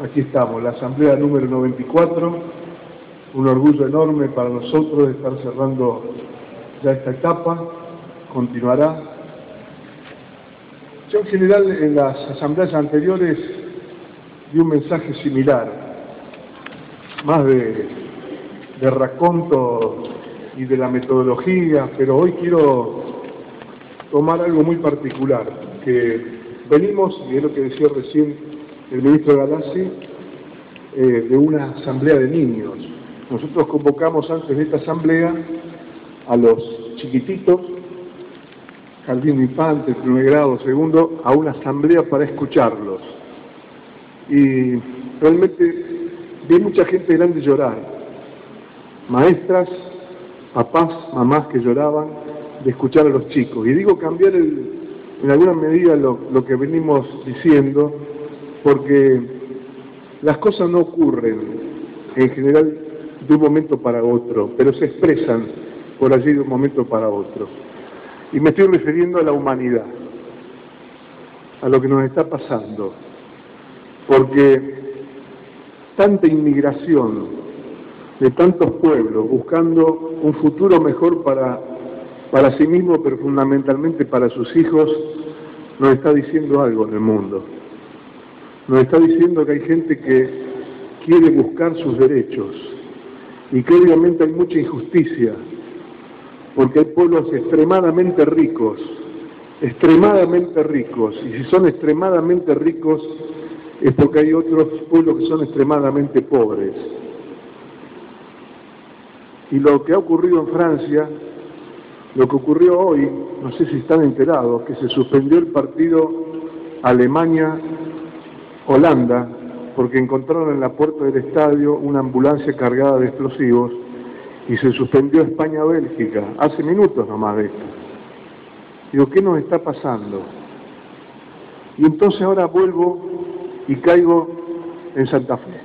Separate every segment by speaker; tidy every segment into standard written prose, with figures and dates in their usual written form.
Speaker 1: Aquí estamos, la asamblea número 94, un orgullo enorme para nosotros de estar cerrando ya esta etapa, continuará. Yo en general en las asambleas anteriores di un mensaje similar, más de raconto y de la metodología, pero hoy quiero tomar algo muy particular, que venimos, y es lo que decía recién el ministro Galassi, de una asamblea de niños. Nosotros convocamos antes de esta asamblea a los chiquititos, jardín de infantes, primer grado, segundo, a una asamblea para escucharlos. Y realmente vi mucha gente grande llorar, maestras, papás, mamás que lloraban de escuchar a los chicos. Y digo cambiar en alguna medida lo que venimos diciendo, porque las cosas no ocurren en general de un momento para otro, pero se expresan por allí de un momento para otro. Y me estoy refiriendo a la humanidad, a lo que nos está pasando, porque tanta inmigración de tantos pueblos buscando un futuro mejor para sí mismo, pero fundamentalmente para sus hijos, nos está diciendo algo en el mundo. Nos está diciendo que hay gente que quiere buscar sus derechos y que obviamente hay mucha injusticia, porque hay pueblos extremadamente ricos, y si son extremadamente ricos es porque hay otros pueblos que son extremadamente pobres. Y lo que ha ocurrido en Francia, lo que ocurrió hoy, no sé si están enterados, que se suspendió el partido Alemania-Holanda, porque encontraron en la puerta del estadio una ambulancia cargada de explosivos y se suspendió España-Bélgica, hace minutos nomás de esto. Digo, ¿qué nos está pasando? Y entonces ahora vuelvo y caigo en Santa Fe.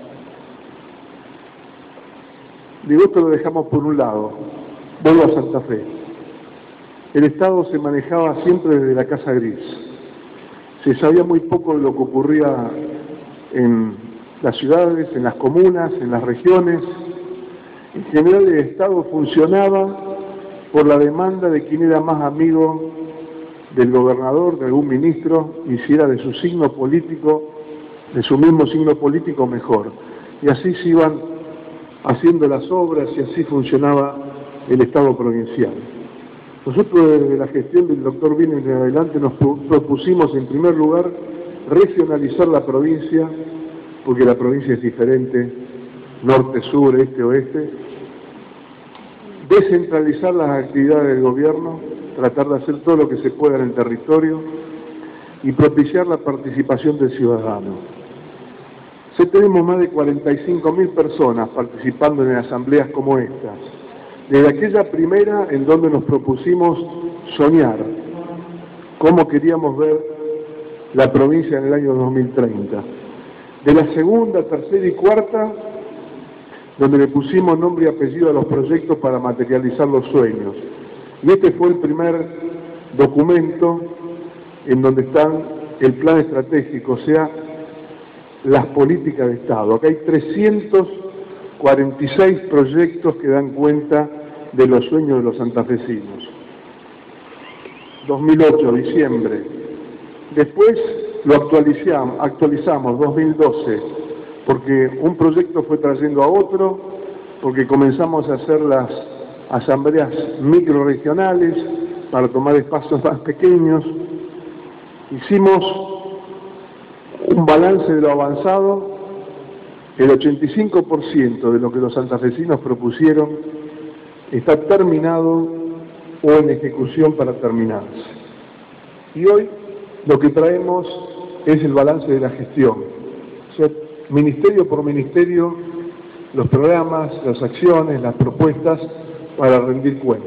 Speaker 1: Digo, esto lo dejamos por un lado, vuelvo a Santa Fe. El Estado se manejaba siempre desde la Casa Gris. Se sabía muy poco de lo que ocurría en las ciudades, en las comunas, en las regiones. En general el Estado funcionaba por la demanda de quien era más amigo del gobernador, de algún ministro, y si era de su signo político, de su mismo signo político, mejor. Y así se iban haciendo las obras y así funcionaba el Estado provincial. Nosotros desde la gestión del doctor Vine en adelante nos propusimos en primer lugar regionalizar la provincia, porque la provincia es diferente, norte, sur, este, oeste, descentralizar las actividades del gobierno, tratar de hacer todo lo que se pueda en el territorio y propiciar la participación del ciudadano. Ya tenemos más de 45.000 personas participando en asambleas como estas. Desde aquella primera en donde nos propusimos soñar cómo queríamos ver la provincia en el año 2030. De la segunda, tercera y cuarta, donde le pusimos nombre y apellido a los proyectos para materializar los sueños. Y este fue el primer documento en donde están el plan estratégico, o sea, las políticas de Estado. Acá hay 346 proyectos que dan cuenta de los sueños de los santafesinos. 2008, diciembre. Después lo actualizamos, 2012, porque un proyecto fue trayendo a otro, porque comenzamos a hacer las asambleas microrregionales para tomar espacios más pequeños. Hicimos un balance de lo avanzado. El 85% de lo que los santafesinos propusieron está terminado o en ejecución para terminarse. Y hoy lo que traemos es el balance de la gestión. O sea, ministerio por ministerio, los programas, las acciones, las propuestas para rendir cuentas.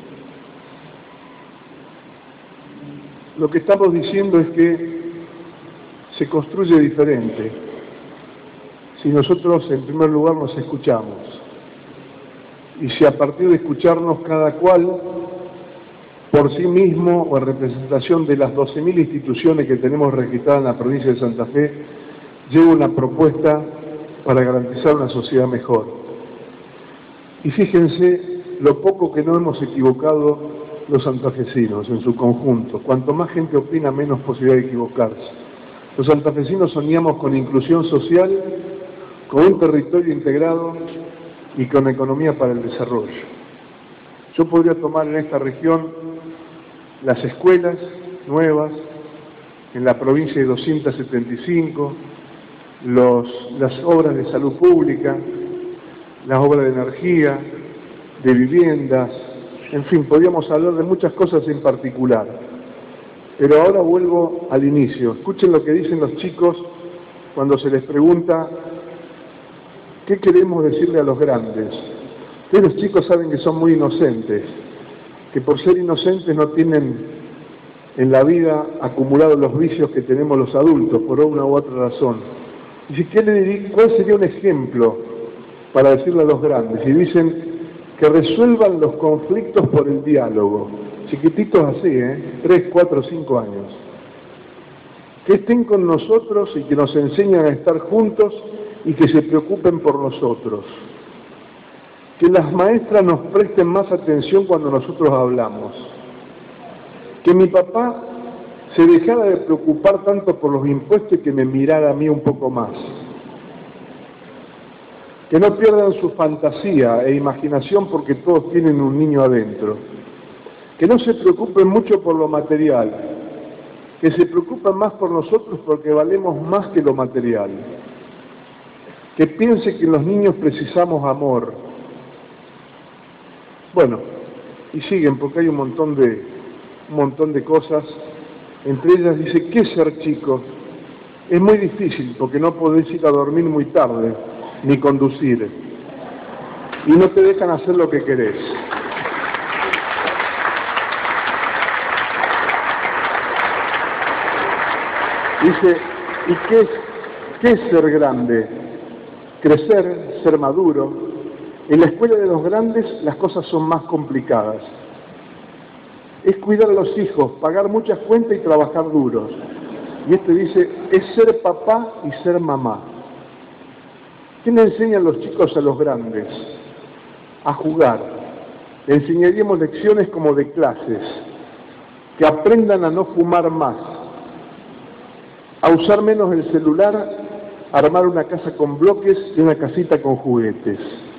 Speaker 1: Lo que estamos diciendo es que se construye diferente si nosotros en primer lugar nos escuchamos y si a partir de escucharnos cada cual por sí mismo o en representación de las 12.000 instituciones que tenemos registradas en la provincia de Santa Fe llevo una propuesta para garantizar una sociedad mejor. Y fíjense lo poco que no hemos equivocado los santafesinos en su conjunto. Cuanto más gente opina, menos posibilidad de equivocarse. Los santafesinos soñamos con inclusión social, con un territorio integrado y con economía para el desarrollo. Yo podría tomar en esta región las escuelas nuevas, en la provincia hay 275, las obras de salud pública, las obras de energía, de viviendas, en fin, podríamos hablar de muchas cosas en particular. Pero ahora vuelvo al inicio. Escuchen lo que dicen los chicos cuando se les pregunta ¿qué queremos decirle a los grandes? Los chicos saben que son muy inocentes, que por ser inocentes no tienen en la vida acumulados los vicios que tenemos los adultos, por una u otra razón. Dice, ¿cuál sería un ejemplo para decirle a los grandes? Y dicen que resuelvan los conflictos por el diálogo. Chiquititos así, 3, 4, 5 años. Que estén con nosotros y que nos enseñen a estar juntos y que se preocupen por nosotros. Que las maestras nos presten más atención cuando nosotros hablamos. Que mi papá se dejara de preocupar tanto por los impuestos y que me mirara a mí un poco más. Que no pierdan su fantasía e imaginación porque todos tienen un niño adentro. Que no se preocupen mucho por lo material, que se preocupen más por nosotros porque valemos más que lo material. Que piense que los niños precisamos amor. Bueno, y siguen porque hay un montón de cosas. Entre ellas dice, ¿qué es ser chico? Es muy difícil porque no podés ir a dormir muy tarde, ni conducir. Y no te dejan hacer lo que querés. Dice, ¿y qué es ser grande? Crecer, ser maduro. En la escuela de los grandes las cosas son más complicadas. Es cuidar a los hijos, pagar muchas cuentas y trabajar duros. Y este dice, es ser papá y ser mamá. ¿Qué le enseñan los chicos a los grandes? A jugar. Le enseñaríamos lecciones como de clases. Que aprendan a no fumar más. A usar menos el celular, a armar una casa con bloques y una casita con juguetes.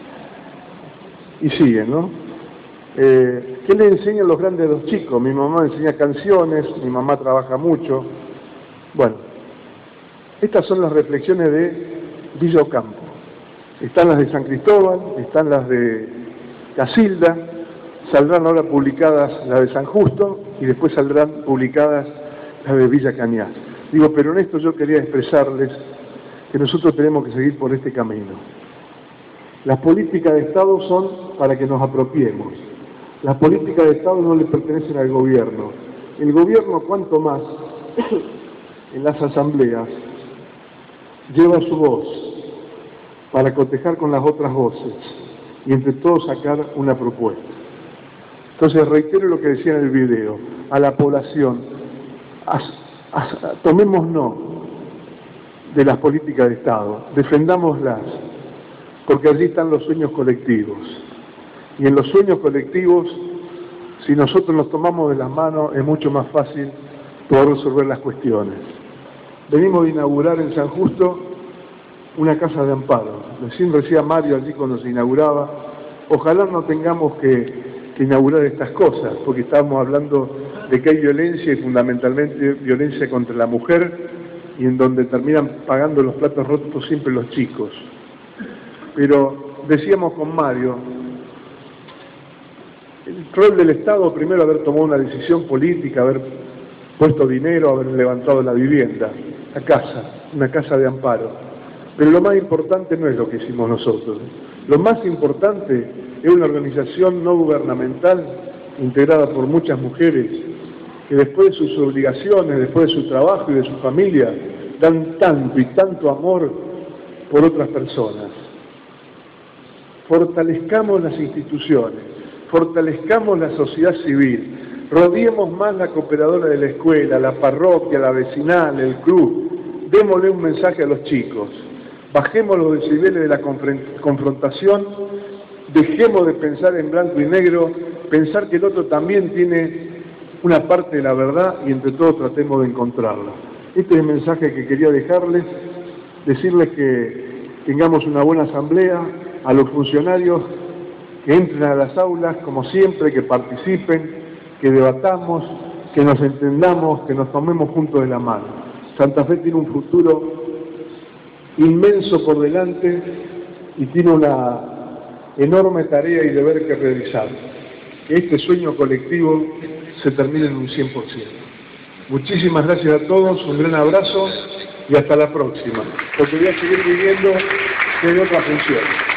Speaker 1: Y sigue, ¿no? ¿Qué le enseñan los grandes a los chicos? Mi mamá me enseña canciones, mi mamá trabaja mucho. Bueno, estas son las reflexiones de Villa Ocampo. Están las de San Cristóbal, están las de Casilda, saldrán ahora publicadas las de San Justo y después saldrán publicadas las de Villa Cañas. Digo, pero en esto yo quería expresarles que nosotros tenemos que seguir por este camino. Las políticas de Estado son para que nos apropiemos. Las políticas de Estado no le pertenecen al gobierno. El gobierno, cuanto más, en las asambleas, lleva su voz para cotejar con las otras voces y entre todos sacar una propuesta. Entonces reitero lo que decía en el video, a la población, tomémonos de las políticas de Estado, defendámoslas, porque allí están los sueños colectivos. Y en los sueños colectivos, si nosotros nos tomamos de las manos, es mucho más fácil poder resolver las cuestiones. Venimos de inaugurar en San Justo una casa de amparo. Recién decía Mario allí cuando se inauguraba, ojalá no tengamos que inaugurar estas cosas, porque estábamos hablando de que hay violencia y fundamentalmente violencia contra la mujer y en donde terminan pagando los platos rotos siempre los chicos. Pero decíamos con Mario, el rol del Estado primero haber tomado una decisión política, haber puesto dinero, haber levantado la vivienda, la casa, una casa de amparo. Pero lo más importante no es lo que hicimos nosotros. Lo más importante es una organización no gubernamental integrada por muchas mujeres que después de sus obligaciones, después de su trabajo y de su familia, dan tanto y tanto amor por otras personas. Fortalezcamos las instituciones, fortalezcamos la sociedad civil, rodeemos más la cooperadora de la escuela, la parroquia, la vecinal, el club, démosle un mensaje a los chicos, bajemos los decibeles de la confrontación, dejemos de pensar en blanco y negro, pensar que el otro también tiene una parte de la verdad y entre todos tratemos de encontrarla. Este es el mensaje que quería dejarles, decirles que tengamos una buena asamblea, a los funcionarios que entren a las aulas, como siempre, que participen, que debatamos, que nos entendamos, que nos tomemos juntos de la mano. Santa Fe tiene un futuro inmenso por delante y tiene una enorme tarea y deber que realizar. Que este sueño colectivo se termine en un 100%. Muchísimas gracias a todos, un gran abrazo y hasta la próxima, porque voy a seguir viviendo de otra función.